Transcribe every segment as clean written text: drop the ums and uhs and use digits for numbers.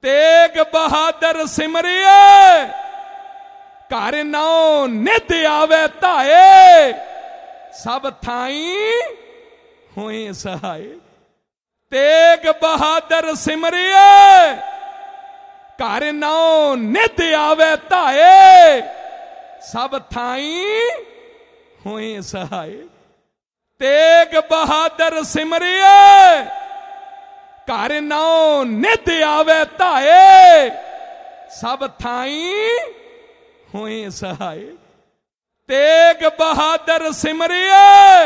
तेग बहादुर सिमरिए घर नौ नित आवे धाए सब थाई हुई सहाय। तेग बहादुर सिमरिए घर नौ नित आवे धाए सब थाई हुई सहाय। तेग बहादुर सिमरिए घर नौ नित आवे धाए सब थाई हुई सहाय। तेग बहादुर सिमरिए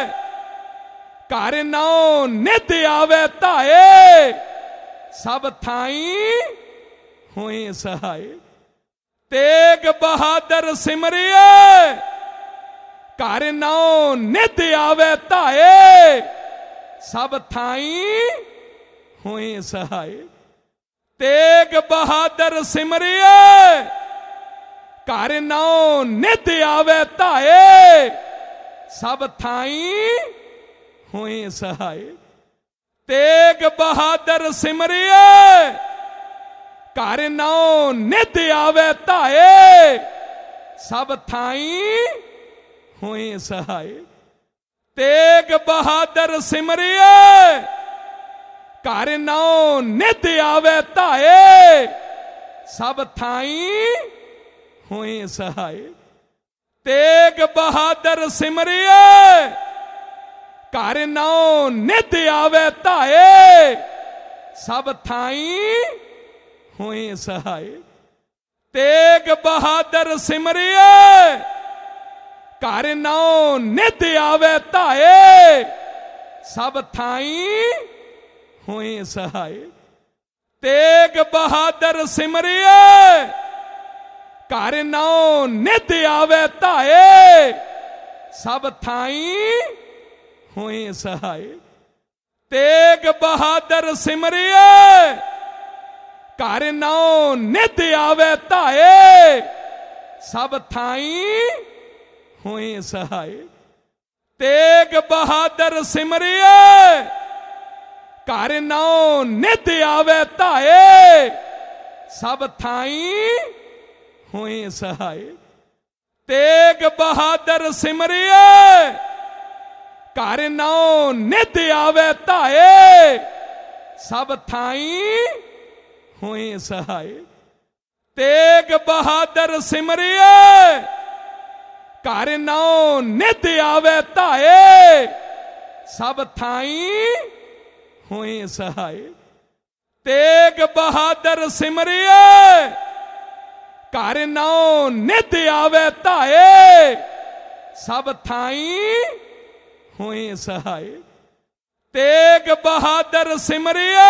घर नौ नित आवे धाए सब थाई हुई सहाय। तेग बहादुर सिमरिए घर नौ नित आवे धाए सब थाई हुई सहाय। तेग बहादुर सिमरिए घर नौ नित आवे धाए सब थाई हुई सहाय। तेग बहादुर सिमरिए घर नौ नित आवे धाए सब थाई हुई सहाय। तेग बहादुर सिमरिए घर नौ नित आवे धाए सब थाई हुई सहाय। तेग बहादुर सिमरिए घर नौ नित आवे धाए सब थाई हुई सहाय। तेग बहादुर सिमरिए घर नौ नित आवे धाए सब थाई हुई सहाय। तेग बहादुर सिमरिए घर नौ नित आवे धाए सब थाई हुई सहाय। तेग बहादुर सिमरिए घर नौ नित आवे धाए सब थाई हुई सहाय। तेग बहादुर सिमरिए घर नौ नित आवे धाए सब थाई हुई सहाय। तेग बहादुर सिमरिए घर नौ नित आवे धाए सब थाई हुई सहाय। तेग बहादुर सिमरिए घर नौ नित आवे धाए सब थाई हुई सहाय। तेग बहादुर सिमरिए घर नौ नित आवे धाए सब थाई हुई सहाय। तेग बहादुर सिमरिए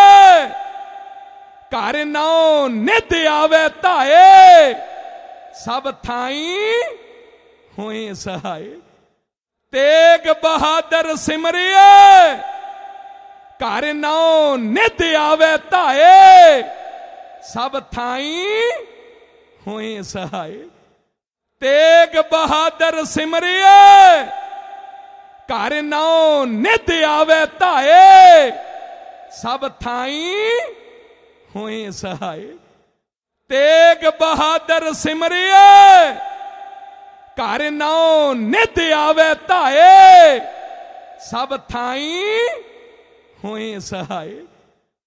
घर नौ नित आवे धाए सब थाई हुई सहाय। तेग बहादुर सिमरिए घर नौ नित आवे धाए सब थाई हुई सहाय। तेग बहादुर सिमरिए घर नौ नित आवे धाए सब थाई हुई सहाय। तेग बहादुर सिमरिए घर नौ नित आवे धाए सब थाई हुई सहाय।